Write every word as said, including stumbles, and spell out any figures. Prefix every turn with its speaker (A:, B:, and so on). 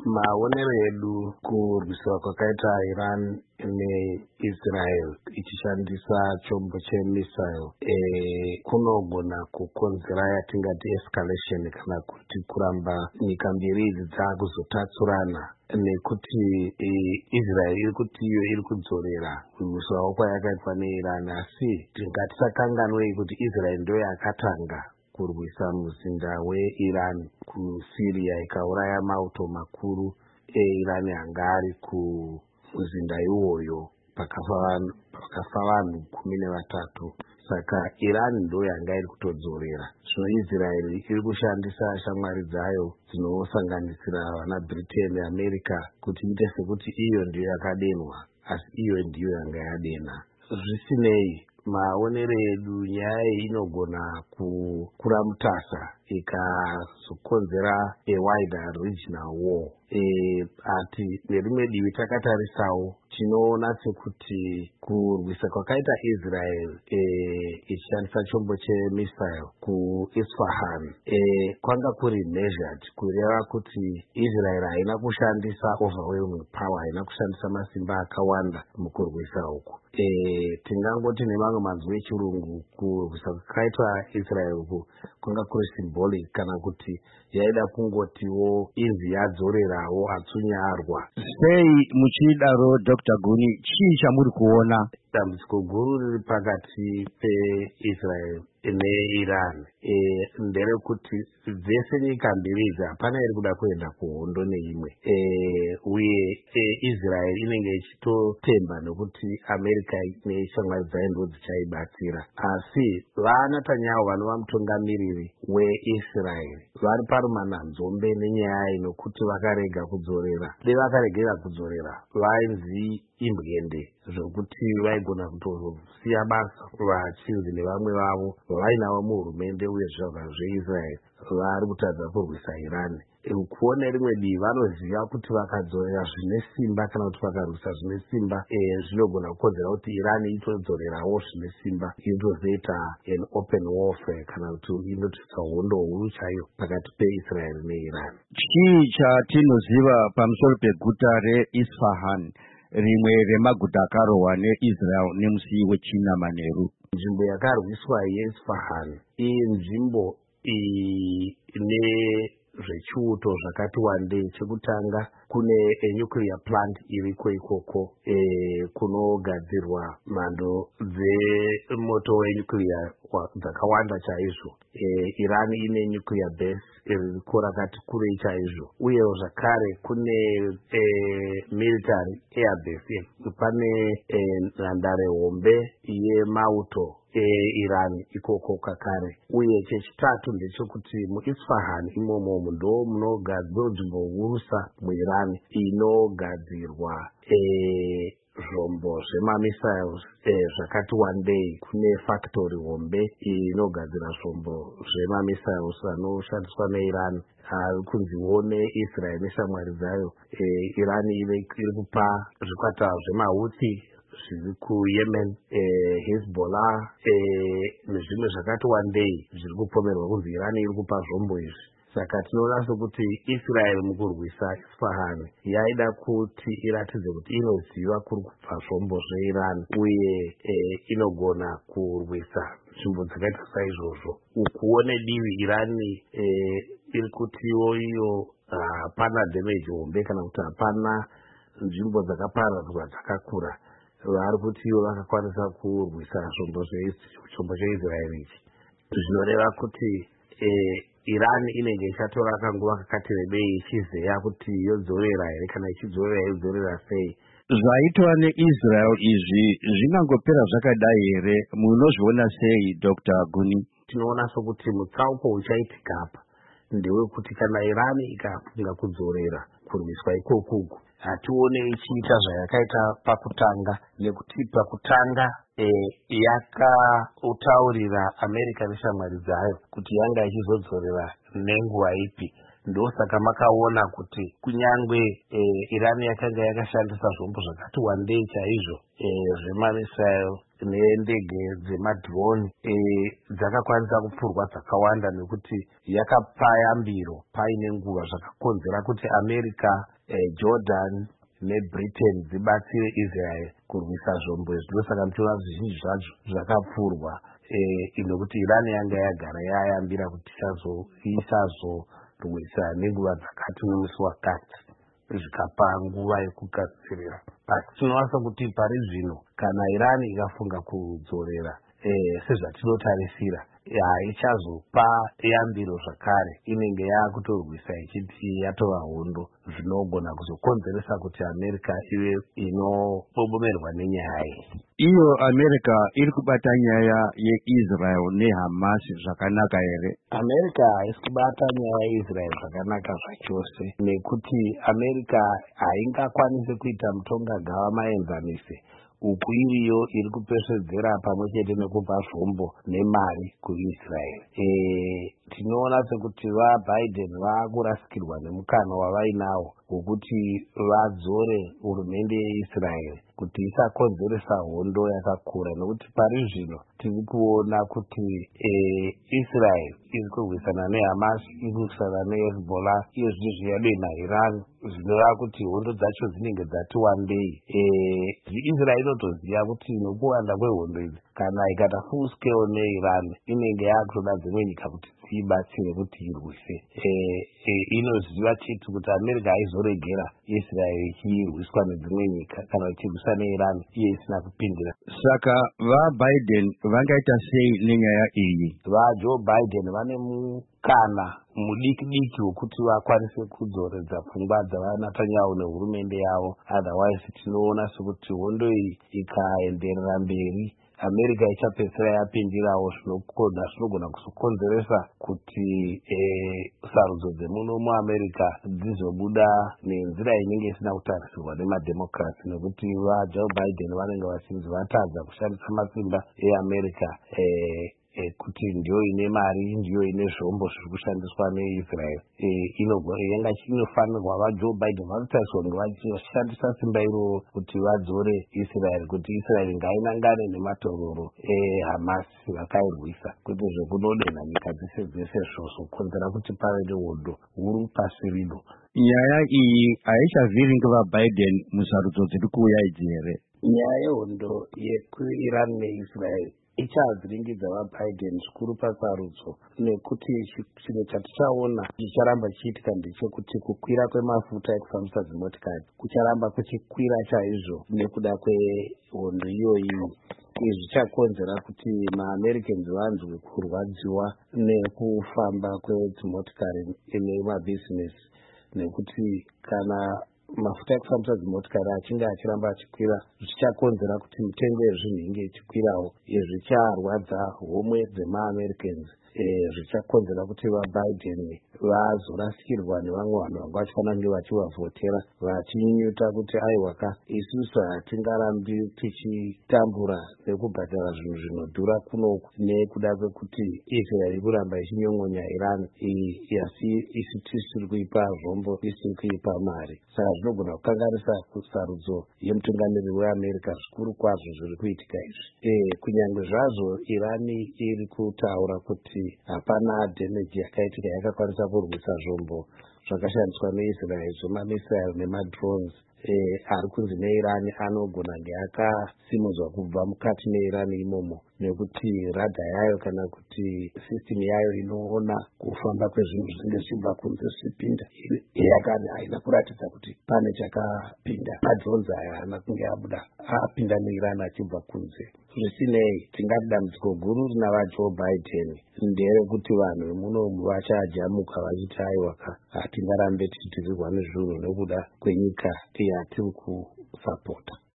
A: maonero edu kurwiswa kwakaita Iran neIsrael ichishandisa chombo chemisail e, kunogona kukonzera yatingati escalation kana kuti kuramba nyika mbiri idzi dzakuzotatsurana nekuti e, Israel iri kuti iyo iri kudzorera kurwiswawo kwayakaitwa neIran, asi ngatisakanganwei kuti Israel ndiyo yakatanga kurwisa muzinda weIran kuSyria ikauraya mauto makuru eIran anga ari kumuzinda iwoyo pakafa vanhu kumi nevatatu. Saka Iran ndo yanga iri kutodzorera. Zvino Israel iri kushandisa shamwari dzayo dzinosanganisira vana Britain, America kuti ite sekuti iyo ndiyo yakadenwa, asi iyo ndiyo yanga yadena. Zvisinei, maonero edu nyaya inogona kukura mutasa ikazokonzera a wider regional war. E, ati nerimwe divi takatarisawo tinoona sekuti kurwisa kwakaita Israel e, ichishandisa chombo chemisail kuIsfahan e, kwanga kuri measured, kureva kuti Israel haina kushandisa overwhelming power, haina kushandisa masimba akawanda mukurwisa uku. E, tingangoti nemamwe manzwi echirungu kurwisa kwakaitwa Israel uku kwanga kuri symbolic, kana kuti yaida kungotiwo inzi yadzorerawo atsunyarwa.
B: Sei muchidaro Doctor Guni, chii chamuri kuona?
A: Dambudziko guru riri pakati peIsrael neIran e, nderekuti dzese nyika mbiri idzi hapana iri kuda kuenda kuhondo neimwe e, uye e, Israel inenge ichitotemba nekuti America neshamwari dzayo ndo dzichaibatsira, asi vaNetanyahu vanova mutungamiriri weIsrael vari parumananzombe nenyaya inokuti vakarega kudzorera. Dei vakaregera kudzorera vainzi imbwende zvokuti vaigona kutosiya basa vachinzi nevamwe vavo vainavo muhurumende uye zvizvarwa zveIsrael vari kutadza kurwisa Iran. Kuona rimwe divi vanoziva kuti vakadzorera zvine simba kana kuti vakarwisa zvine simba e, zvinogona kukonzera kuti Iran itodzorerawo zvine simba, itozoita an open warfare kana kuti inotoita hondo huru chaiyo pakati peIsrael neIran.
B: Chii chatinoziva pamusoro peguta reIsfahan, rimwe remaguta akarohwa neIsrael nemusi wechina manheru?
A: Nzvimbo yakarwiswa yeIsfahan inzvimbo ine zvechiuto zvakati wandei. Chekutanga kune nuclear plant iriko ikoko e, kunogadzirwa mhando dzemoto wenuclear dzakawanda chaizvo. E, Iran ine nuclear base ririko rakati kurei chaizvo, uye zvakare kune e, military air base. Pane e, nhandare hombe yemauto eIran ikoko kakare. Uye chechitatu ndechekuti muIsfahan imomo ndo munogadzirwa nzvimbo hurusa muIran inogadzirwa e, zvombo zvemamissiles e, zvakati wandei. Kune factory hombe inogadzira zvombo zvemamissiles anoshandiswa neIran ari kunziwo neIsrael neshamwari dzayo. E, Iran iri kupa zvikwata zvemahouthi zviri kuYemen, eh, Hezbollah eh, nezvimwe zvakati wandei zviri kupomerwa kunzi Iran iri kupa zvombo izvi. Saka tinoona sokuti Israel mukurwisa Isfahan yaida kuti iratidze kuti inoziva kuri kubva zvombo zveIran uye eh, inogona kurwisa nzvimbo dzakaita saizvozvo. Ukuone divi Iran eh, iri kutiwo iyo hapana uh, damage hombe kana kuti hapana nzvimbo dzakaparadzwa dzakakura, vari kuti ivo vakakwanisa kurwisa chombo cheIsrael ichi. Zvinoreva kuti eh, Iran inenge ichatora kanguva kakati rebei ichizeya kuti yodzorera here, kana ichidzorera yodzorera sei.
B: Zvaitwa neIsrael izvi zvinangopera zvakadai here? Munozviona sei Doctor Guni?
A: Tinoona sokuti mutsauko uchaitika apa ndewekuti kana Iran ikafunga kudzorera kurwiswa ikokuku, hatione ichiita zvayakaita pakutanga, nekuti pakutanga e, yakautaurira America neshamwari dzayo kuti yanga ichizodzorera nenguva ipi. Ndosaka makaona kuti kunyangwe e, Iran yakanga yakashandisa zvombo zvakati wandei chaizvo e, zvemamisail nendege dzemadrone e, dzakakwanisa kupfurwa dzakawanda nekuti yakapaya mbiro paine nguva, zvakakonzera kuti America eh, Jordan neBritain dzibatsire Israel kurwisa zvombo izvi. Ndosaka muchiona zvizhinji zvacho zvakapfurwa eh, inokuti Iran yanga yagara yayambira kuti isazorwisa nenguva dzakati nomusi wakati zvikapa nguva yekugadzirira. Asi tinowanza kuti pari zvino kana Iran ikafunga kudzorera eh, sezvatinotarisira haichazopa yambiro zvakare, inenge yakutorwisa ichiti yatova hondo, zvinogona kuzokonzeresa kuti America ive inobobomerwa nenyaya iyi.
B: Iyo America iri kubata nyaya yeIsrael neHamas zvakanaka here?
A: America haisi kubata nyaya yeIsrael zvakanaka zvachose, nekuti America haingakwanisi kuita mutonga gava maenzanise uku iriyo iri kupesvedzera pamwe chete nekupa zvombo nemari kuIsrael. E, tinoona sekuti vaBiden vakurasikirwa nemukana wavainawo wokuti vadzore hurumende yeIsrael kuti isakonzeresa hondo yakakura, nekuti pari zvino tiri kuona kuti e, Israel iri kurwisana neHamas, iri kurwisana neHezbollah, iyo zvinhu zviyade naIran, zvinova kuti hondo dzacho dzinenge dzati wandei. E, Israel inotoziva kuti nokuwanda kwehondo idzi kana ikata full scale neIran inenge yakutoda dzimwe nyika kuti dziibatsire kuti irwise. E, e, inoziva chete kuti America haizoregera Israel ichirwiswa nedzimwe nyika kana ichirwisa neIran iye isina kupindira.
B: Saka vaBiden vangaita sei nenyaya iyi?
A: VaJoe Biden vane mukana mudiki diki wekuti vakwanise kudzoredza pfungwa dzavaNetanyahu nehurumende yavo. Otherwise tinoona sekuti hondo iyi ikaenderera mberi America ichapedzisira yapindirawo zvinogona zvinogona kuzokonzeresa kuti e, sarudzo dzemuno muAmerica dzizobuda nenzira inenge isina kutarisirwa nemademocrats, nekuti vaJoe Biden vanenge vachinzi vatadza kushandisa masimba eAmerica e, e, kuti ndiyo ine mari, ndiyo ine zvombo zviri kushandiswa neIsrael. E, yanga inofanirwa vaJoe Biden vanotarisirwa kunge vachishandisa simba iroro kuti vadzore Israel, kuti Israel ngainangane nematororo eHamas vakairwisa, kuti zvekunodenha nyika dzese dzese zvozokonzera kuti pave nehondo huru pasi rino.
B: Nyaya iyi haichavhiri ngevaBiden musarudzo dziri kuuya idzi here?
A: Nyaya yehondo yekuIran neIsrael ichazviringidza vaBiden zvikuru pasarudzo, nekuti chimwe chatichaona chicharamba chiitika ndechekuti kukwira kwemafuta ekufambisa dzimotikari kucharamba kuchikwira chaizvo nekuda kwehondo iyoyi. Izvi zvichakonzera kuti maAmericans vanzwe kurwadziwa nekufamba kwedzimotikari nemabhizinesi, nekuti kana mafuta ekufambisa dzimotikari achinge achiramba achikwira zvichakonzera kuti mitengo yezvinhu inge ichikwirawo. Izvi zvicharwadza homwe dzemaAmericans, zvichakonzera kuti vaBiden vazorasikirwa nevamwe vanhu vanga vachifanira kunge vachivavhotera vachinyuta kuti aiwaka isusu hatingarambi tichitambura nekubhadhara zvinhu zvinodhura kunoku nekuda kwekuti Israel iri kuramba ichinyongonya Iran, asi isu tisiri kuipa zvombo, tisiri kuipa mari. Saka zvinogona kukanganisa kusarudzo yemutungamiriri weAmerica zvikuru kwazvo zviri kuitika izvi. E, kunyange zvazvo Iran iri kutaura kuti hapana damage yakaitika, yakakwanisa kurwisa zvombo zvakashandiswa neIsrael, zvomamisrael nemadrones eh, ari kunzi neIran anogona nge akasimudzwa kubva mukati meIran imomo, nekuti radha yayo kana kuti system yayo inoona kufamba kwezvinhu zvinenge zvichibva kunze zvichipinda, yakani haina kuratidza kuti pane chakapinda. Madrones aya haana kunge abuda apinda neIran achibva kunze. Zvisinei, tingati dambudziko guru rina vaJoe Biden nderekuti vanhu vemunomu vachajamuka vachiti aiwaka hatingarambe tichitirwa nezvinhu nekuda kwenyika yatiri kusapota.